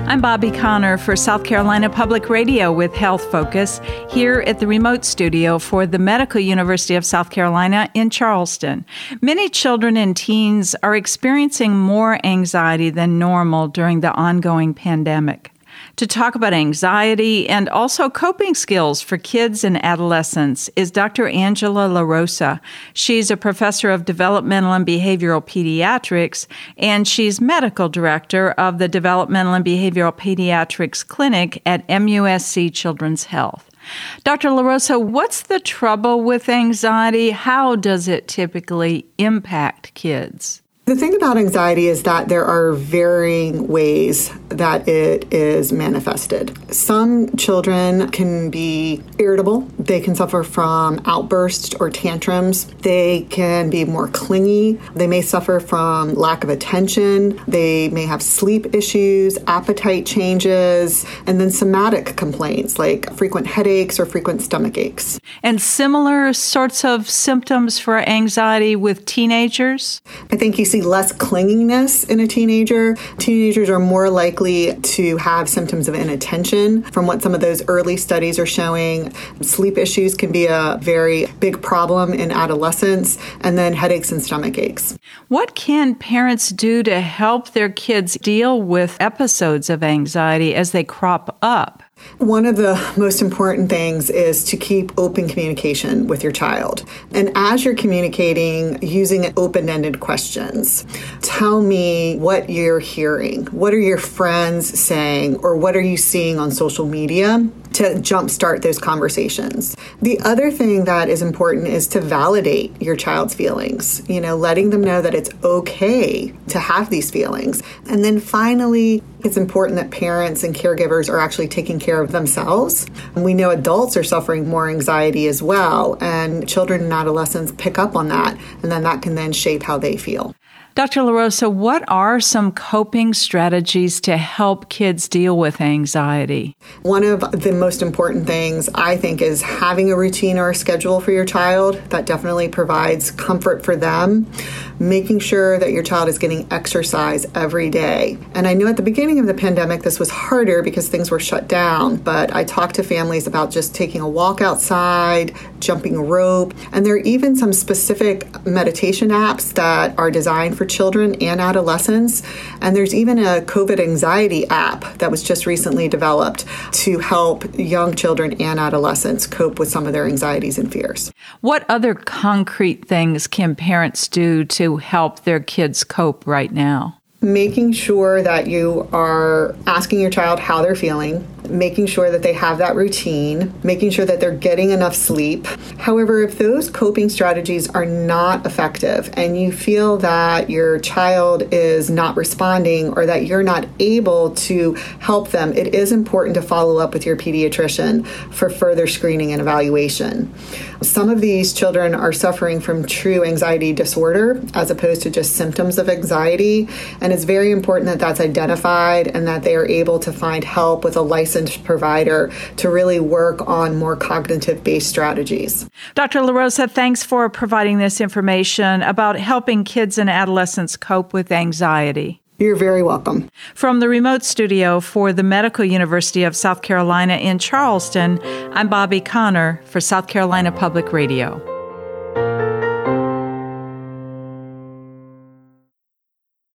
I'm Bobby Connor for South Carolina Public Radio with Health Focus here at the remote studio for the Medical University of South Carolina in Charleston. Many children and teens are experiencing more anxiety than normal during the ongoing pandemic. To talk about anxiety and also coping skills for kids and adolescents is Dr. Angela LaRosa. She's a professor of developmental and behavioral pediatrics, and she's medical director of the Developmental and Behavioral Pediatrics Clinic at MUSC Children's Health. Dr. LaRosa, what's the trouble with anxiety? How does it typically impact kids? The thing about anxiety is that there are varying ways that it is manifested. Some children can be irritable. They can suffer from outbursts or tantrums. They can be more clingy. They may suffer from lack of attention. They may have sleep issues, appetite changes, and then somatic complaints like frequent headaches or frequent stomach aches. And similar sorts of symptoms for anxiety with teenagers? I think you see less clinginess in a teenager. Teenagers are more likely to have symptoms of inattention. From what some of those early studies are showing, sleep issues can be a very big problem in adolescence, and then headaches and stomach aches. What can parents do to help their kids deal with episodes of anxiety as they crop up? One of the most important things is to keep open communication with your child. And as you're communicating, using open-ended questions. Tell me what you're hearing. What are your friends saying? Or what are you seeing on social media to jumpstart those conversations? The other thing that is important is to validate your child's feelings. Letting them know that it's okay to have these feelings. And then finally, it's important that parents and caregivers are actually taking care of themselves. And we know adults are suffering more anxiety as well, and children and adolescents pick up on that, and then that can then shape how they feel. Dr. LaRosa, what are some coping strategies to help kids deal with anxiety? One of the most important things, I think, is having a routine or a schedule for your child. That definitely provides comfort for them. Making sure that your child is getting exercise every day. And I know at the beginning of the pandemic, this was harder because things were shut down, but I talked to families about just taking a walk outside, jumping rope, and there are even some specific meditation apps that are designed for children and adolescents. And there's even a COVID anxiety app that was just recently developed to help young children and adolescents cope with some of their anxieties and fears. What other concrete things can parents do to help their kids cope right now? Making sure that you are asking your child how they're feeling, making sure that they have that routine, making sure that they're getting enough sleep. However, if those coping strategies are not effective and you feel that your child is not responding or that you're not able to help them, it is important to follow up with your pediatrician for further screening and evaluation. Some of these children are suffering from true anxiety disorder as opposed to just symptoms of anxiety. And it's very important that that's identified and that they are able to find help with a licensed provider to really work on more cognitive-based strategies. Dr. LaRosa, thanks for providing this information about helping kids and adolescents cope with anxiety. You're very welcome. From the remote studio for the Medical University of South Carolina in Charleston, I'm Bobby Connor for South Carolina Public Radio.